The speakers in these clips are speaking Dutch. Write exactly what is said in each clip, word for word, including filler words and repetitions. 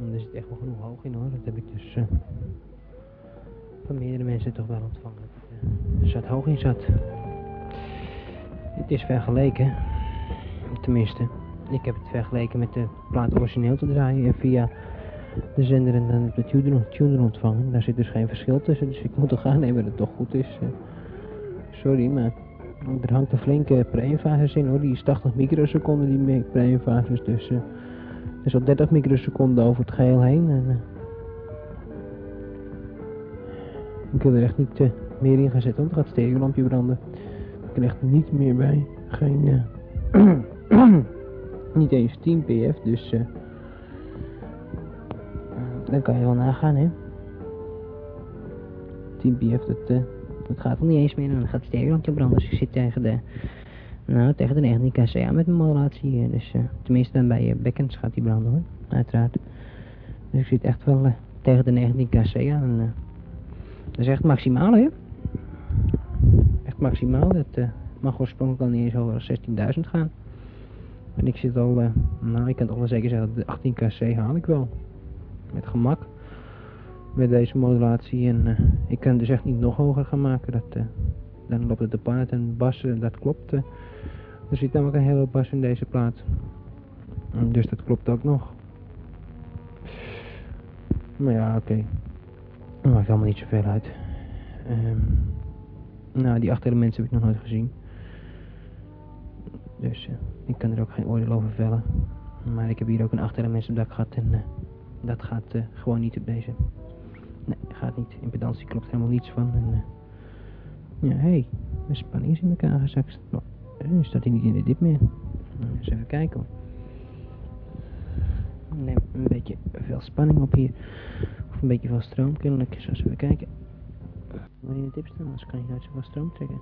Er zit echt wel genoeg hoog in hoor. Dat heb ik dus uh, van meerdere mensen toch wel ontvangen. Dat uh, er zat hoog in zat. Het is vergeleken. Tenminste, ik heb het vergeleken met de plaat origineel te draaien. En via de zender en dan de tuner, tuner ontvangen. Daar zit dus geen verschil tussen. Dus ik moet toch aannemen dat het toch goed is. Uh, sorry, maar er hangt een flinke pre-infases in hoor. Die is tachtig microseconden die pre-infases. Dus uh, er is al dertig microseconden over het geheel heen. En, uh, ik wil er echt niet uh, meer in gaan zetten, want er gaat het stereolampje branden. Ik kan echt niet meer bij. Geen... Uh, niet eens tien p f, dus... Uh, dan kan je wel nagaan, hè. tien p f, dat, uh, dat gaat wel niet eens meer. En dan gaat het stereolampje branden. Dus ik zit tegen de... Nou, tegen de negentien k c aan met mijn modulatie. Dus uh, tenminste dan bij uh, backends gaat die branden hoor. Uiteraard. Dus ik zit echt wel uh, tegen de negentien k c aan. En, uh, dat is echt maximaal hè. Echt maximaal. Dat uh, mag oorspronkelijk al niet eens hoger dan zestienduizend gaan. En ik zit al, uh, nou ik kan toch wel zeker zeggen dat de achttien k c haal ik wel. Met gemak. Met deze modulatie. En uh, ik kan het dus echt niet nog hoger gaan maken. Dat, uh, dan loopt het de pan uit en bassen, dat klopt. Uh, er zit namelijk een hele hoop bas in deze plaat. Dus dat klopt ook nog. Maar ja, oké. Okay. Dat maakt allemaal niet zoveel uit. Um, nou, die acht elementen heb ik nog nooit gezien. Dus uh, ik kan er ook geen oordeel over vellen. Maar ik heb hier ook een acht elementen op dak gehad en uh, dat gaat uh, gewoon niet op deze. Nee, gaat niet. Impedantie klopt helemaal niets van. En, uh, ja, hé, hey, mijn spanning is in elkaar gezakt. Oh, nu staat hij niet in de dip meer. Nou, eens even kijken hoor. Neem een beetje veel spanning op hier. Of een beetje veel stroom kennelijk. Eens even kijken. Waar in de dip staan, anders kan ik nooit zoveel stroom trekken.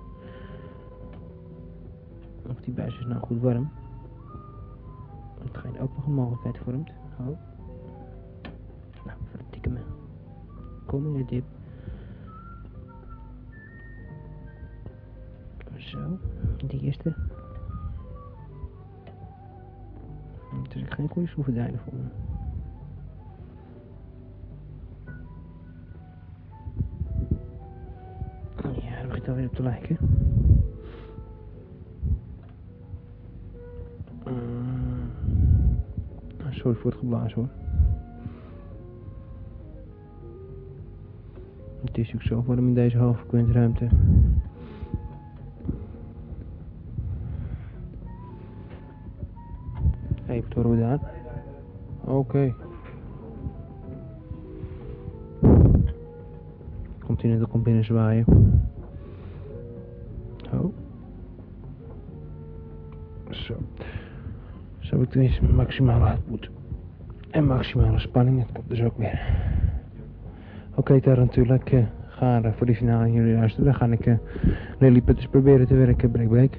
Of die buis is nou goed warm. Hetgeen ook nog een mogelijkheid vormt. Oh. Nou, verdikke me. Kom in de dip. Zo, die eerste. Het is geen goede schroevendraaier voor me. Ja, dat begint alweer op te lijken. Mm. Sorry voor het geblazen hoor. Het is ook zo warm in deze hoogfrequentieruimte. Even horen we daar. Oké. Okay. Komt hij net ook binnen zwaaien. Oh. Zo. Zo heb ik tenminste maximale output. En maximale spanning. Dat komt dus ook weer. Oké, okay, daar natuurlijk. Uh, ga uh, voor die finale jullie luisteren. Dan ga ik uh, Lilliputters proberen te werken. Break, break.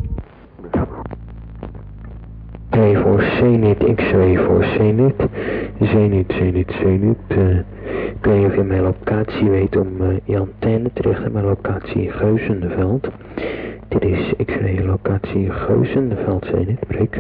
T voor Zenit, X-ray voor Zenit, Zenit, Zenit, Zenit. Uh, ik weet niet of je mijn locatie weet om uh, je antenne te richten. Mijn locatie Geuzendeveld. Dit is X-ray locatie Geuzendeveld, Zenit, break.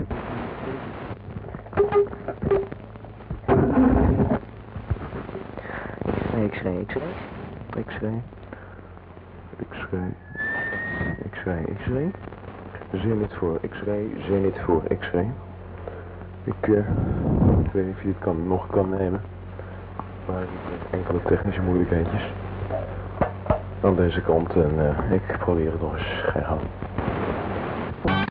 X-ray, X-ray, X-ray, X-ray, X-ray, X-ray. Zenit voor X-ray, Zenit voor X-ray. Ik, uh, ik weet niet of je het kan, nog kan nemen, maar met enkele technische moeilijkheidjes aan deze kant en uh, ik probeer het nog eens herhalen.